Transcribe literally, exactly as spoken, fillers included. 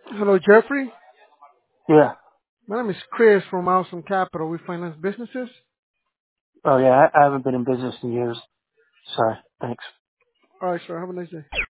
Hello, Jeffrey. Yeah. My name is Chris from Awesome Capital. We finance businesses. Oh yeah, I, I haven't been in business in years. Sorry. Thanks. All right, sir. Have a nice day.